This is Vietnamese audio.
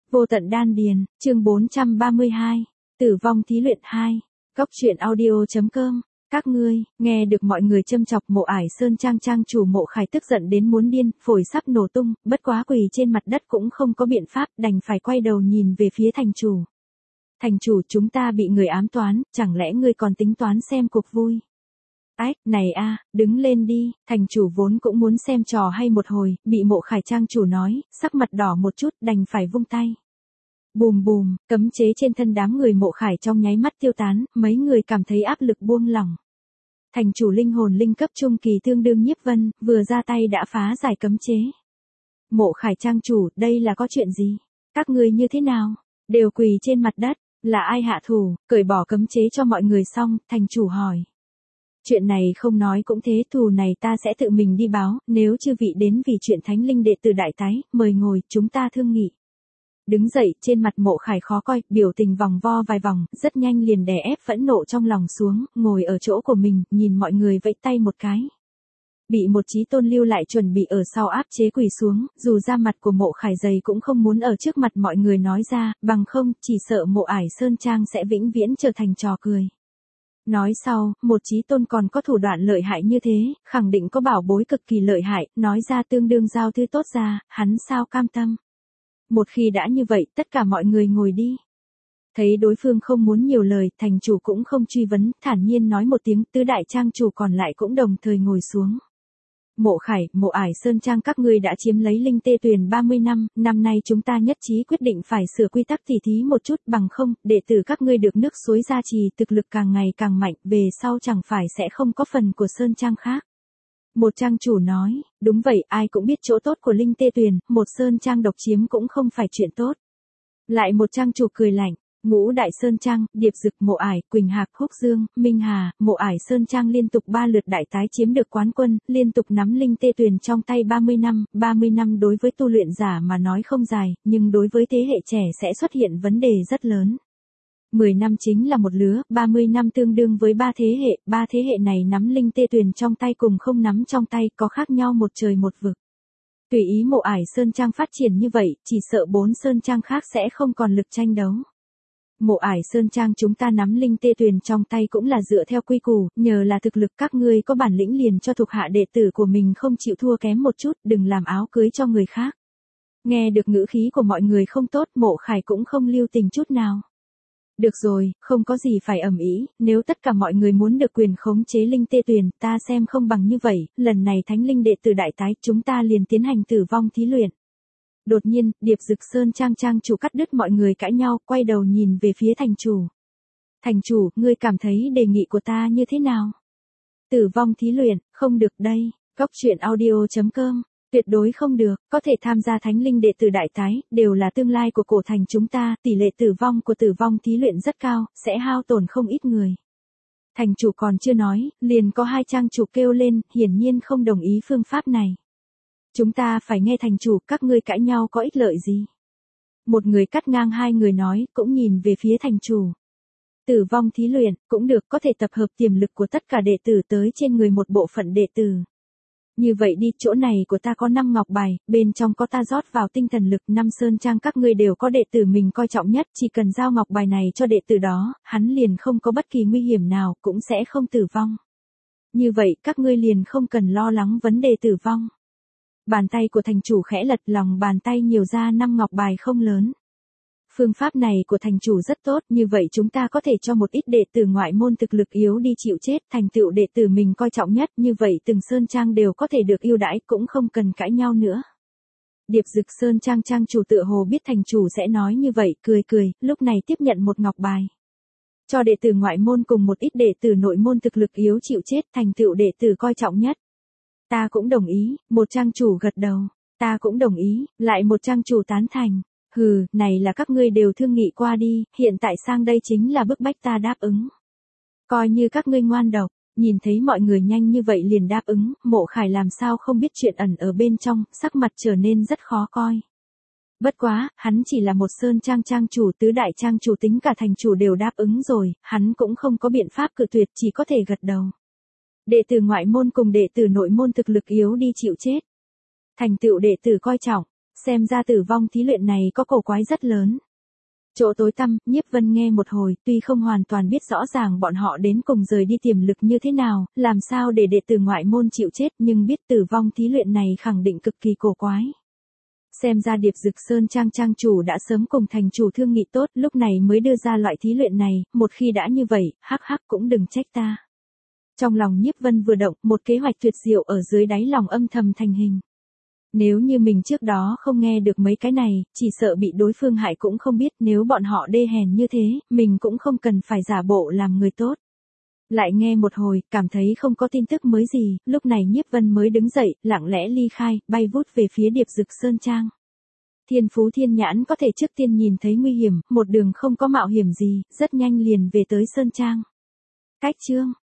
Vô tận đan điền, chương 432, tử vong thí luyện 2, Cóc truyện audio.com. Các ngươi, nghe được mọi người châm chọc Mộ Ải Sơn Trang trang chủ Mộ Khải tức giận đến muốn điên, phổi sắp nổ tung, bất quá quỳ trên mặt đất cũng không có biện pháp, đành phải quay đầu nhìn về phía thành chủ. Thành chủ, chúng ta bị người ám toán, chẳng lẽ ngươi còn tính toán xem cuộc vui? Ách, này a, đứng lên đi, thành chủ vốn cũng muốn xem trò hay một hồi, bị Mộ Khải trang chủ nói, sắc mặt đỏ một chút, đành phải vung tay. Bùm bùm, cấm chế trên thân đám người Mộ Khải trong nháy mắt tiêu tán, mấy người cảm thấy áp lực buông lỏng. Thành chủ linh hồn linh cấp trung kỳ tương đương Nhiếp Vân, vừa ra tay đã phá giải cấm chế. Mộ Khải trang chủ, đây là có chuyện gì? Các ngươi như thế nào? Đều quỳ trên mặt đất, là ai hạ thủ, cởi bỏ cấm chế cho mọi người xong, thành chủ hỏi. Chuyện này không nói cũng thế, thù này ta sẽ tự mình đi báo, nếu chư vị đến vì chuyện thánh linh đệ tử đại tái, mời ngồi, chúng ta thương nghị. Đứng dậy, trên mặt Mộ Khải khó coi, biểu tình vòng vo vài vòng, rất nhanh liền đè ép phẫn nộ trong lòng xuống, ngồi ở chỗ của mình, nhìn mọi người vẫy tay một cái. Bị một chí tôn lưu lại chuẩn bị ở sau áp chế quỳ xuống, dù da mặt của Mộ Khải dày cũng không muốn ở trước mặt mọi người nói ra, bằng không, chỉ sợ Mộ Ải Sơn Trang sẽ vĩnh viễn trở thành trò cười. Nói sau, một chí tôn còn có thủ đoạn lợi hại như thế, khẳng định có bảo bối cực kỳ lợi hại, nói ra tương đương giao thứ tốt ra, hắn sao cam tâm. Một khi đã như vậy, tất cả mọi người ngồi đi. Thấy đối phương không muốn nhiều lời, thành chủ cũng không truy vấn, thản nhiên nói một tiếng, tứ đại trang chủ còn lại cũng đồng thời ngồi xuống. Mộ Khải, Mộ Ải Sơn Trang các ngươi đã chiếm lấy linh tê tuyền 30 năm, năm nay chúng ta nhất trí quyết định phải sửa quy tắc tỉ thí một chút, bằng không, đệ tử các ngươi được nước suối gia trì, thực lực càng ngày càng mạnh, về sau chẳng phải sẽ không có phần của Sơn Trang khác. Một trang chủ nói, đúng vậy, ai cũng biết chỗ tốt của linh tê tuyền, một Sơn Trang độc chiếm cũng không phải chuyện tốt. Lại một trang chủ cười lạnh. Ngũ đại Sơn Trang, Điệp Dực, Mộ Ải, Quỳnh Hạc, Húc Dương, Minh Hà, Mộ Ải Sơn Trang liên tục 3 lượt đại tái chiếm được quán quân, liên tục nắm linh tê tuyền trong tay 30 năm đối với tu luyện giả mà nói không dài, nhưng đối với thế hệ trẻ sẽ xuất hiện vấn đề rất lớn. 10 năm chính là một lứa, 30 năm tương đương với 3 thế hệ này nắm linh tê tuyền trong tay cùng không nắm trong tay có khác nhau một trời một vực. Tùy ý Mộ Ải Sơn Trang phát triển như vậy, chỉ sợ 4 Sơn Trang khác sẽ không còn lực tranh đấu. Mộ Ải Sơn Trang chúng ta nắm linh tê tuyền trong tay cũng là dựa theo quy củ, nhờ là thực lực các ngươi có bản lĩnh liền cho thuộc hạ đệ tử của mình không chịu thua kém một chút, đừng làm áo cưới cho người khác. Nghe được ngữ khí của mọi người không tốt, Mộ Khải cũng không lưu tình chút nào. Được rồi, không có gì phải ầm ĩ, nếu tất cả mọi người muốn được quyền khống chế linh tê tuyền, ta xem không bằng như vậy, lần này thánh linh đệ tử đại tái, chúng ta liền tiến hành tử vong thí luyện. Đột nhiên, Điệp Dực Sơn Trang trang chủ cắt đứt mọi người cãi nhau, quay đầu nhìn về phía thành chủ. Thành chủ, ngươi cảm thấy đề nghị của ta như thế nào? Tử vong thí luyện, không được đây, Cóc truyện audio.com, tuyệt đối không được, có thể tham gia thánh linh đệ tử đại tái, đều là tương lai của cổ thành chúng ta, tỷ lệ tử vong của tử vong thí luyện rất cao, sẽ hao tổn không ít người. Thành chủ còn chưa nói, liền có 2 trang chủ kêu lên, hiển nhiên không đồng ý phương pháp này. Chúng ta phải nghe thành chủ, các ngươi cãi nhau có ích lợi gì? Một người cắt ngang 2 người nói, cũng nhìn về phía thành chủ. Tử vong thí luyện, cũng được, có thể tập hợp tiềm lực của tất cả đệ tử tới trên người một bộ phận đệ tử. Như vậy đi, chỗ này của ta có 5 ngọc bài, bên trong có ta rót vào tinh thần lực, 5 Sơn Trang các ngươi đều có đệ tử mình coi trọng nhất, chỉ cần giao ngọc bài này cho đệ tử đó, hắn liền không có bất kỳ nguy hiểm nào, cũng sẽ không tử vong. Như vậy, các ngươi liền không cần lo lắng vấn đề tử vong. Bàn tay của thành chủ khẽ lật, lòng bàn tay nhiều ra 5 ngọc bài không lớn. Phương pháp này của thành chủ rất tốt, như vậy chúng ta có thể cho một ít đệ tử ngoại môn thực lực yếu đi chịu chết, thành tựu đệ tử mình coi trọng nhất, như vậy từng Sơn Trang đều có thể được ưu đãi, cũng không cần cãi nhau nữa. Điệp Dực Sơn Trang trang chủ tựa hồ biết thành chủ sẽ nói như vậy, cười, lúc này tiếp nhận một ngọc bài. Cho đệ tử ngoại môn cùng một ít đệ tử nội môn thực lực yếu chịu chết, thành tựu đệ tử coi trọng nhất. Ta cũng đồng ý, một trang chủ gật đầu, ta cũng đồng ý, lại một trang chủ tán thành. Hừ, này là các ngươi đều thương nghị qua đi, hiện tại sang đây chính là bức bách ta đáp ứng. Coi như các ngươi ngoan độc, nhìn thấy mọi người nhanh như vậy liền đáp ứng, Mộ Khải làm sao không biết chuyện ẩn ở bên trong, sắc mặt trở nên rất khó coi. Bất quá, hắn chỉ là một Sơn Trang trang chủ, tứ đại trang chủ tính cả thành chủ đều đáp ứng rồi, hắn cũng không có biện pháp cự tuyệt, chỉ có thể gật đầu. Đệ tử ngoại môn cùng đệ tử nội môn thực lực yếu đi chịu chết. Thành tựu đệ tử coi trọng. Xem ra tử vong thí luyện này có cổ quái rất lớn. Chỗ tối tăm, Nhiếp Vân nghe một hồi, tuy không hoàn toàn biết rõ ràng bọn họ đến cùng rời đi tiềm lực như thế nào, làm sao để đệ tử ngoại môn chịu chết, nhưng biết tử vong thí luyện này khẳng định cực kỳ cổ quái. Xem ra Điệp Dực Sơn Trang trang chủ đã sớm cùng thành chủ thương nghị tốt, lúc này mới đưa ra loại thí luyện này, một khi đã như vậy, hắc hắc cũng đừng trách ta. Trong lòng Nhiếp Vân vừa động, một kế hoạch tuyệt diệu ở dưới đáy lòng âm thầm thành hình. Nếu như mình trước đó không nghe được mấy cái này, chỉ sợ bị đối phương hại cũng không biết, nếu bọn họ đê hèn như thế, mình cũng không cần phải giả bộ làm người tốt. Lại nghe một hồi, cảm thấy không có tin tức mới gì, lúc này Nhiếp Vân mới đứng dậy, lặng lẽ ly khai, bay vút về phía Điệp Dực Sơn Trang. Thiên Phú Thiên Nhãn có thể trước tiên nhìn thấy nguy hiểm, một đường không có mạo hiểm gì, rất nhanh liền về tới Sơn Trang. Cách chương